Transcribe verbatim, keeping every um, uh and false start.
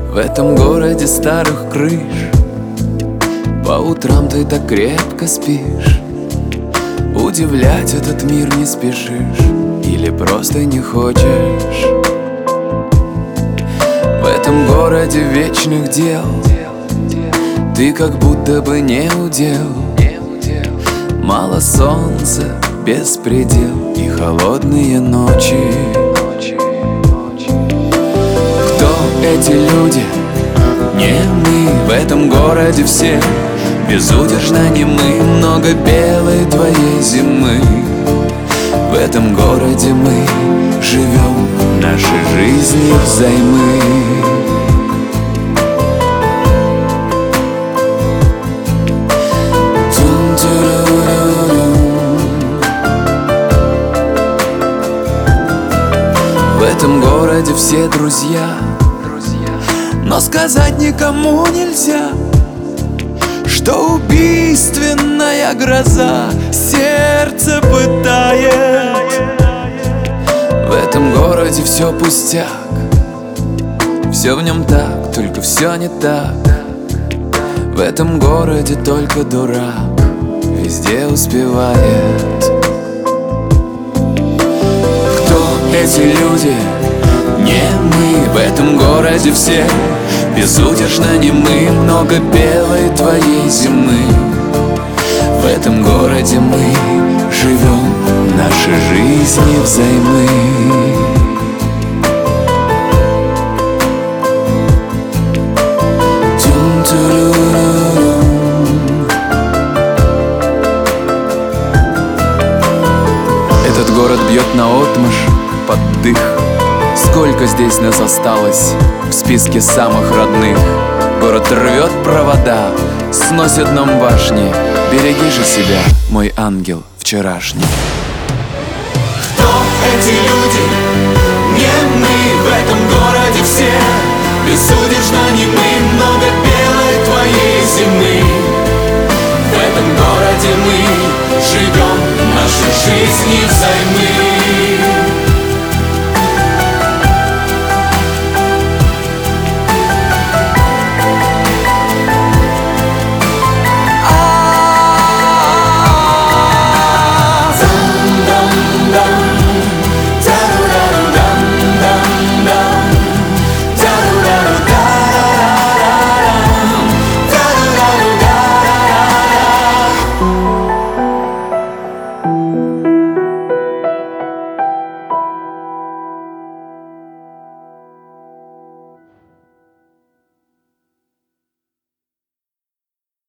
В этом городе старых крыш по утрам ты так крепко спишь. Удивлять этот мир не спешишь или просто не хочешь. В этом городе вечных дел ты как будто бы не удел. Мало солнца, беспредел и холодные ночи. Кто эти люди? Не мы. В этом городе все безудержно немы. Много белой твоей зимы. В этом городе мы живем наши жизни взаймы. В этом городе все друзья, но сказать никому нельзя, что убийственная гроза сердце пытает. В этом городе все пустяк, все в нем так, только все не так. В этом городе только дурак везде успевает. Эти люди не мы. В этом городе все безудержно немы. Много белой твоей зимы. В этом городе мы живем наши жизни взаймы. Этот город бьет наотмашь под дых. Сколько здесь нас осталось в списке самых родных. Город рвет провода, сносит нам башни. Береги же себя, мой ангел вчерашний. Кто эти люди?